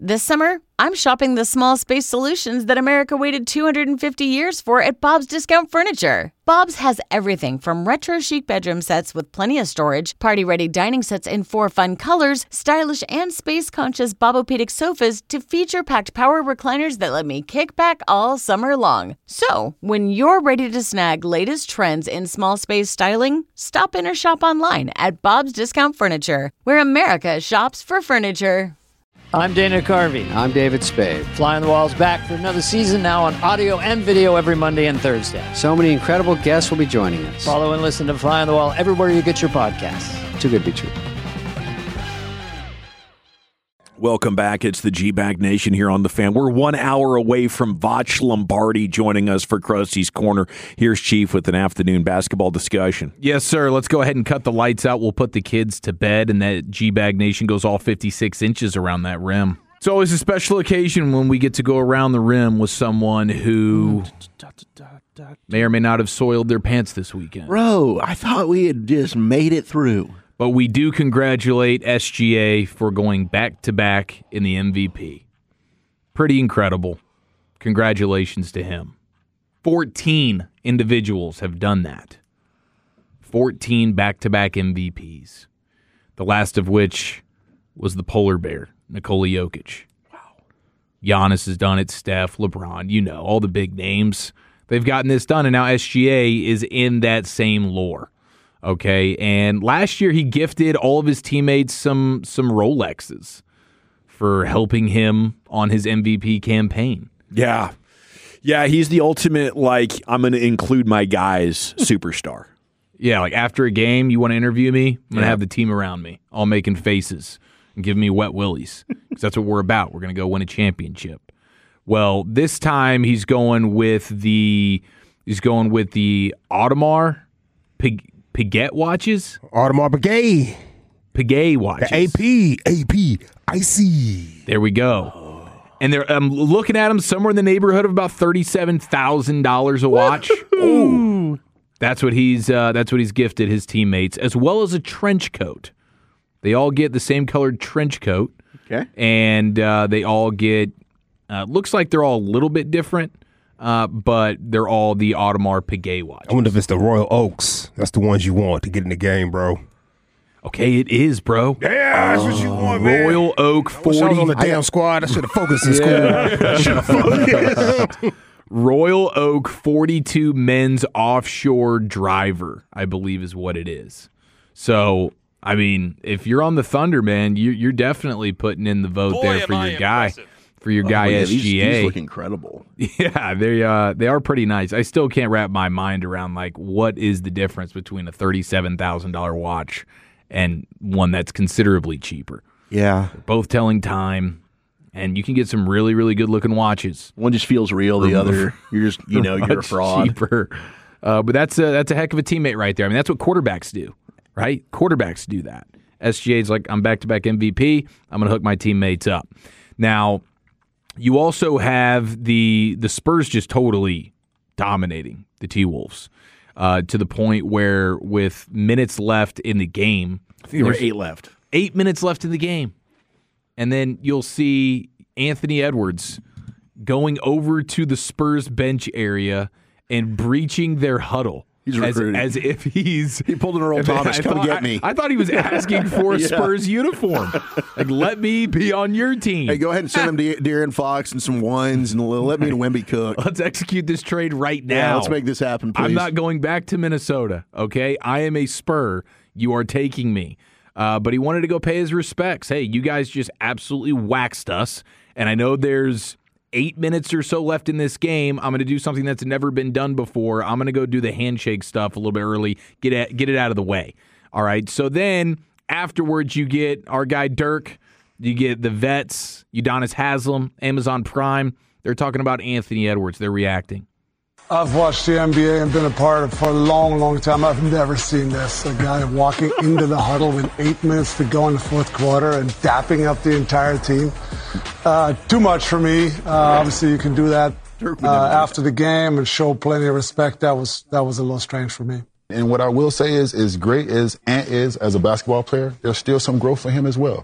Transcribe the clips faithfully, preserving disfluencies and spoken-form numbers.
This summer, I'm shopping the small space solutions that America waited two hundred fifty years for at Bob's Discount Furniture. Bob's has everything from retro chic bedroom sets with plenty of storage, party-ready dining sets in four fun colors, stylish and space-conscious Bobopedic sofas to feature-packed power recliners that let me kick back all summer long. So, when you're ready to snag latest trends in small space styling, stop in or shop online at Bob's Discount Furniture, where America shops for furniture. I'm Dana Carvey. I'm David Spade. Fly on the Wall's back for another season now on audio and video every Monday and Thursday. So many incredible guests will be joining us. Follow and listen to Fly on the Wall everywhere you get your podcasts. Too good to be true. Welcome back. It's the G-Bag Nation here on The Fan. We're one hour away from Voch Lombardi joining us for Krusty's Corner. Here's Chief with an afternoon basketball discussion. Yes, sir. Let's go ahead and cut the lights out. We'll put the kids to bed, and that G-Bag Nation goes all fifty-six inches around that rim. It's always a special occasion when we get to go around the rim with someone who may or may not have soiled their pants this weekend. Bro, I thought we had just made it through. But we do congratulate S G A for going back-to-back in the M V P. Pretty incredible. Congratulations to him. fourteen individuals have done that. fourteen back-to-back M V Ps. The last of which was the polar bear, Nikola Jokic. Wow. Giannis has done it, Steph, LeBron, you know, all the big names. They've gotten this done, and now S G A is in that same lore. Okay, and last year he gifted all of his teammates some some Rolexes for helping him on his M V P campaign. Yeah. Yeah, he's the ultimate, like, I'm going to include my guys superstar. Yeah, like after a game, you want to interview me? I'm going to Yeah. have the team around me, all making faces and giving me wet willies, because that's what we're about. We're going to go win a championship. Well, this time he's going with the he's going with the Audemars Pig. Piguet watches? Audemars Piguet. Piguet watches. The A P. A P. I see. There we go. And they're, I'm looking at them somewhere in the neighborhood of about thirty-seven thousand dollars a watch. Ooh. That's what he's uh, that's what he's gifted his teammates, as well as a trench coat. They all get the same colored trench coat. Okay. And uh, they all get, uh, looks like they're all a little bit different. Uh, but they're all the Audemars Piguet watches. I wonder if it's the Royal Oaks. That's the ones you want to get in the game, bro. Okay, it is, bro. Yeah, that's what you want, man. Royal Oak forty. I was on the damn squad. I should have focused in school. Should have focused. Royal Oak forty-two men's offshore driver, I believe is what it is. So, I mean, if you're on the Thunder, man, you, you're definitely putting in the vote Boy, there for am your I guy. impressive. For your guy, oh, yeah, S G A. These, these look incredible. Yeah, they uh, they are pretty nice. I still can't wrap my mind around, like, what is the difference between a thirty-seven thousand dollars watch and one that's considerably cheaper. Yeah. They're both telling time, and you can get some really, really good-looking watches. One just feels real. The other, you're just, you know, you're a fraud. Cheaper. Uh, but that's a, that's a heck of a teammate right there. I mean, that's what quarterbacks do, right? Quarterbacks do that. S G A's like, I'm back-to-back M V P. I'm going to hook my teammates up. Now, you also have the the Spurs just totally dominating the T-Wolves uh, to the point where with minutes left in the game. I think there were eight left. Eight minutes left in the game. And then you'll see Anthony Edwards going over to the Spurs bench area and breaching their huddle. He's as, recruiting. as if he's He pulled an Earl Thomas. I Come thought, get me. I, I thought he was asking for a Yeah. Spurs uniform. Like, let me be on your team. Hey, go ahead and send him to De'Aaron Fox and some wines, and let me and Wemby cook. Let's execute this trade right now. Yeah, let's make this happen, please. I'm not going back to Minnesota, okay? I am a Spur. You are taking me. Uh, but he wanted to go pay his respects. Hey, you guys just absolutely waxed us, and I know there's eight minutes or so left in this game. I'm going to do something that's never been done before. I'm going to go do the handshake stuff a little bit early, get it, get it out of the way. All right, so then afterwards you get our guy Dirk, you get the vets, Udonis Haslem, Amazon Prime. They're talking about Anthony Edwards. They're reacting. I've watched the N B A and been a part of it for a long, long time. I've never seen this. A guy walking into the huddle with eight minutes to go in the fourth quarter and dapping up the entire team. Uh, too much for me. Uh, obviously, you can do that uh, after the game and show plenty of respect. That was that was a little strange for me. And what I will say is, as great as Ant is as a basketball player, there's still some growth for him as well.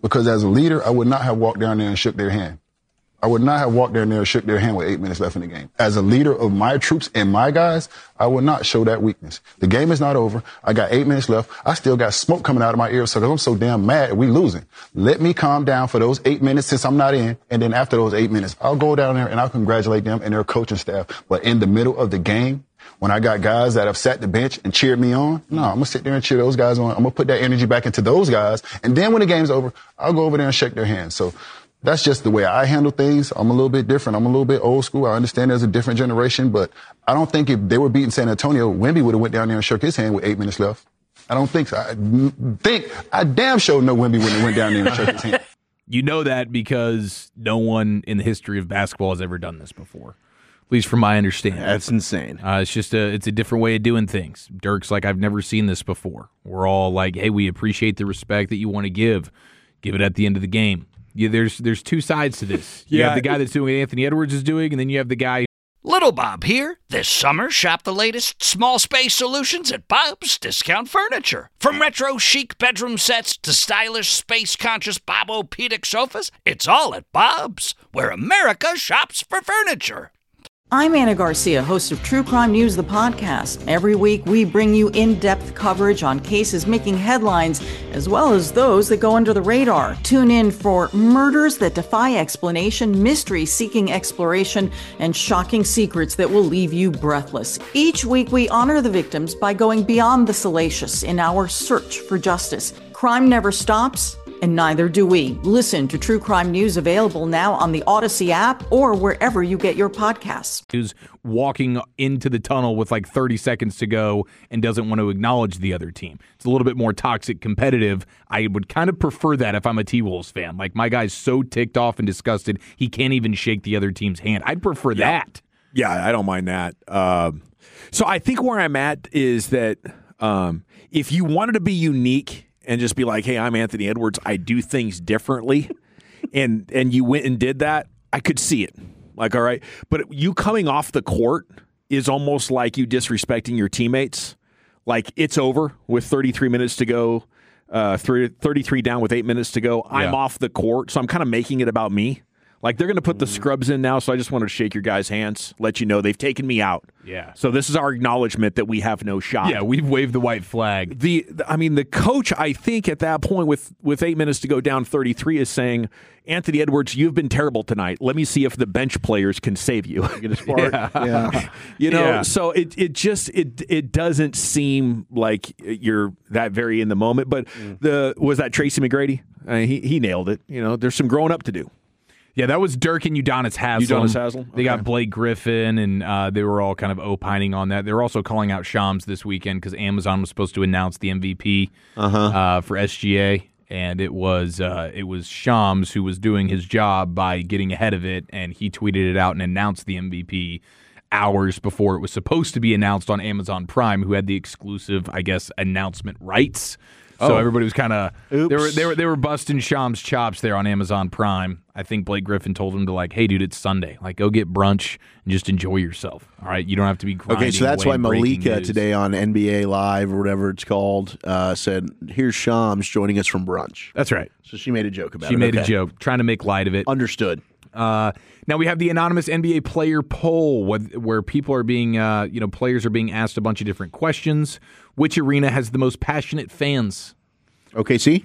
Because as a leader, I would not have walked down there and shook their hand. I would not have walked down there and shook their hand with eight minutes left in the game. As a leader of my troops and my guys, I would not show that weakness. The game is not over. I got eight minutes left. I still got smoke coming out of my ears because I'm so damn mad we losing. Let me calm down for those eight minutes since I'm not in. And then after those eight minutes, I'll go down there and I'll congratulate them and their coaching staff. But in the middle of the game, when I got guys that have sat the bench and cheered me on, no, I'm going to sit there and cheer those guys on. I'm going to put that energy back into those guys. And then when the game's over, I'll go over there and shake their hands. So that's just the way I handle things. I'm a little bit different. I'm a little bit old school. I understand there's a different generation, but I don't think if they were beating San Antonio, Wemby would have went down there and shook his hand with eight minutes left. I don't think so. I think, I damn sure know Wemby wouldn't have went down there and shook his hand. You know that because no one in the history of basketball has ever done this before. At least from my understanding. That's insane. Uh, it's just a it's a different way of doing things. Dirk's like, I've never seen this before. We're all like, hey, we appreciate the respect that you want to give. Give it at the end of the game. Yeah, there's there's two sides to this. You Yeah. have the guy that's doing what Anthony Edwards is doing, and then you have the guy. Little Bob here. This summer, shop the latest small space solutions at Bob's Discount Furniture. From retro chic bedroom sets to stylish space-conscious Bob-O-Pedic sofas, it's all at Bob's, where America shops for furniture. I'm Anna Garcia, host of True Crime News, the podcast. Every week, we bring you in-depth coverage on cases making headlines, as well as those that go under the radar. Tune in for murders that defy explanation, mysteries seeking exploration, and shocking secrets that will leave you breathless. Each week, we honor the victims by going beyond the salacious in our search for justice. Crime never stops, and neither do we. Listen to True Crime News, available now on the Odyssey app or wherever you get your podcasts. Who's walking into the tunnel with like thirty seconds to go and doesn't want to acknowledge the other team. It's a little bit more toxic competitive. I would kind of prefer that if I'm a T-Wolves fan. Like, my guy's so ticked off and disgusted, he can't even shake the other team's hand. I'd prefer Yeah. that. Yeah, I don't mind that. Um, so I think where I'm at is that um, if you wanted to be unique and just be like, hey, I'm Anthony Edwards, I do things differently, and and you went and did that, I could see it. Like, all right. But you coming off the court is almost like you disrespecting your teammates. Like, it's over with thirty-three minutes to go, uh, thirty-three down with eight minutes to go. I'm Yeah. off the court, so I'm kind of making it about me. Like, they're going to put the scrubs in now, so I just want to shake your guys' hands, let you know they've taken me out. Yeah. So this is our acknowledgement that we have no shot. Yeah, we've waved the white flag. The, the I mean, the coach, I think, at that point, with with eight minutes to go down thirty-three, is saying, Anthony Edwards, you've been terrible tonight. Let me see if the bench players can save you. Get a spark. Yeah. Yeah. You know, Yeah. so it it just it it doesn't seem like you're that very in the moment. But the was that Tracy McGrady? Uh, he he nailed it. You know, there's some growing up to do. Yeah, that was Dirk and Udonis Haslem. Udonis Haslem? They Okay. got Blake Griffin, and uh, they were all kind of opining on that. They were also calling out Shams this weekend because Amazon was supposed to announce the M V P Uh-huh. uh, for S G A, and it was uh, it was Shams who was doing his job by getting ahead of it, and he tweeted it out and announced the M V P hours before it was supposed to be announced on Amazon Prime, who had the exclusive, I guess, announcement rights. So Oh. everybody was kind of they were Oops. they were they were busting Shams' chops there on Amazon Prime. I think Blake Griffin told him to, like, hey dude, it's Sunday, like, go get brunch and just enjoy yourself. All right, you don't have to be grinding. Okay, so that's away why and breaking Malika news. today on N B A Live or whatever it's called uh, said, "Here's Shams joining us from brunch." That's right. So she made a joke about She it. made a Okay. joke, trying to make light of it. Understood. Uh, now we have the anonymous N B A player poll, where, where people are being, uh, you know, players are being asked a bunch of different questions. Which arena has the most passionate fans? O K C?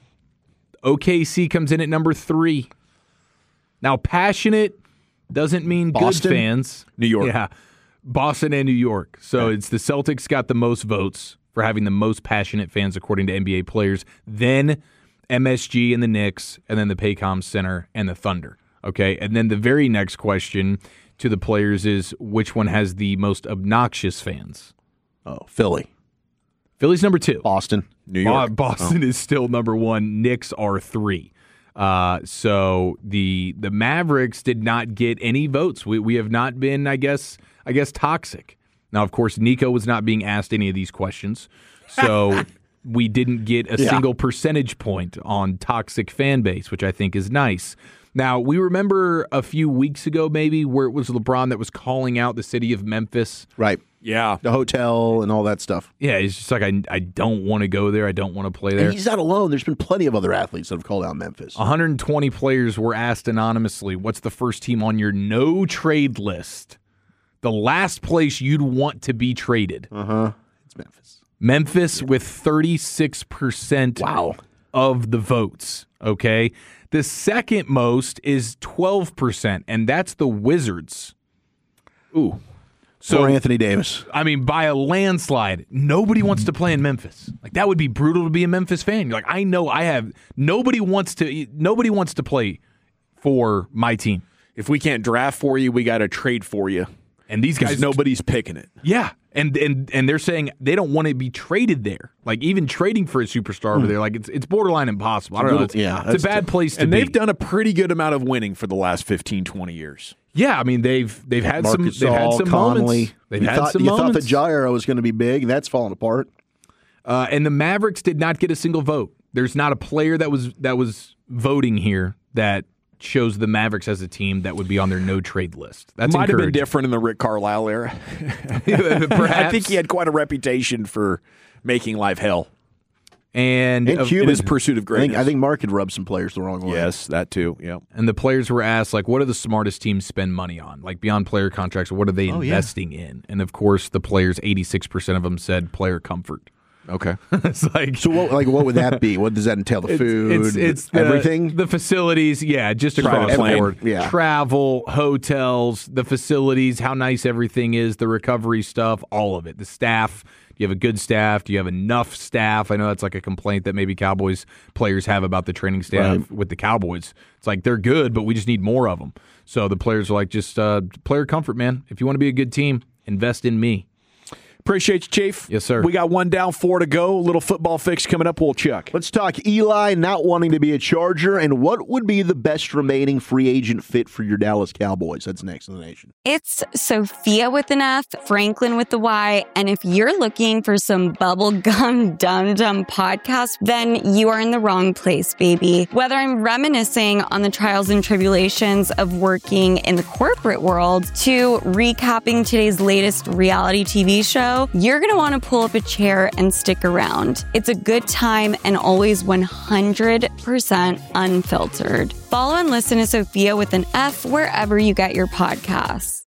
O K C comes in at number three. Now, passionate doesn't mean Boston? good fans. New York. Yeah. Boston and New York. So it's the Celtics got the most votes for having the most passionate fans, according to N B A players. Then M S G and the Knicks, and then the Paycom Center and the Thunder. Okay. And then the very next question to the players is, which one has the most obnoxious fans? Oh, Philly. Philly's number two. Boston. New York. Uh, Boston is still number one. Knicks are three. Uh, so the the Mavericks did not get any votes. We we have not been, I guess, I guess toxic. Now, of course, Nico was not being asked any of these questions, so we didn't get a Yeah. single percentage point on toxic fan base, which I think is nice. Now, we remember a few weeks ago, maybe, where it was LeBron that was calling out the city of Memphis. Right. Yeah. The hotel and all that stuff. Yeah, it's just like, I, I don't want to go there. I don't want to play there. And he's not alone. There's been plenty of other athletes that have called out Memphis. one hundred twenty players were asked anonymously, what's the first team on your no-trade list? The last place you'd want to be traded. Uh-huh. It's Memphis. Memphis with thirty-six percent wow. of the votes, okay? The second most is twelve percent, and that's the Wizards. Ooh. So Poor Anthony Davis. I mean, by a landslide, nobody wants to play in Memphis. Like, that would be brutal to be a Memphis fan. You're like, I know I have nobody wants to nobody wants to play for my team. If we can't draft for you, we got to trade for you. And these guys, nobody's picking it. Yeah, and and and they're saying they don't want to be traded there. Like, even trading for a superstar over there, like it's it's borderline impossible. I don't know. It's, yeah, it's a bad place to and be. And they've done a pretty good amount of winning for the last fifteen, twenty years. Yeah, I mean they've they've had Marcus some they've had Gasol, some Conley. moments. They've you had thought, some you moments. thought that Jairo was going to be big, and that's fallen apart. Uh, and the Mavericks did not get a single vote. There's not a player that was that was voting here that shows the Mavericks as a team that would be on their no-trade list. That's Might have been encouraging. different in the Rick Carlisle era. Perhaps. I think he had quite a reputation for making life hell. And, And uh, Cuban. in his pursuit of I think, greatness. I think Mark had rubbed some players the wrong way. Yes, that too. Yeah. and the players were asked, like, what are the smartest teams spend money on? Like, beyond player contracts, what are they Oh, yeah. investing in? And, of course, the players, eighty-six percent of them said player comfort. Okay. It's like... So what, like, what would that be? What does that entail? The food, It's, it's the, everything? The facilities, yeah, just across Private the plane. board. Yeah. Travel, hotels, the facilities, how nice everything is, the recovery stuff, all of it. The staff. Do you have a good staff? Do you have enough staff? I know that's like a complaint that maybe Cowboys players have about the training staff Right. with the Cowboys. It's like, they're good, but we just need more of them. So the players are like, just uh, player comfort, man. If you want to be a good team, invest in me. Appreciate you, Chief. Yes, sir. We got one down, four to go. Little football fix coming up. We'll chuck. Let's talk Eli not wanting to be a Charger and what would be the best remaining free agent fit for your Dallas Cowboys. That's next in the nation. It's Sophia with an F, Franklin with the Y, and if you're looking for some bubblegum dum-dum podcast, then you are in the wrong place, baby. Whether I'm reminiscing on the trials and tribulations of working in the corporate world to recapping today's latest reality T V show, you're going to want to pull up a chair and stick around. It's a good time and always one hundred percent unfiltered. Follow and listen to Sophia with an F wherever you get your podcasts.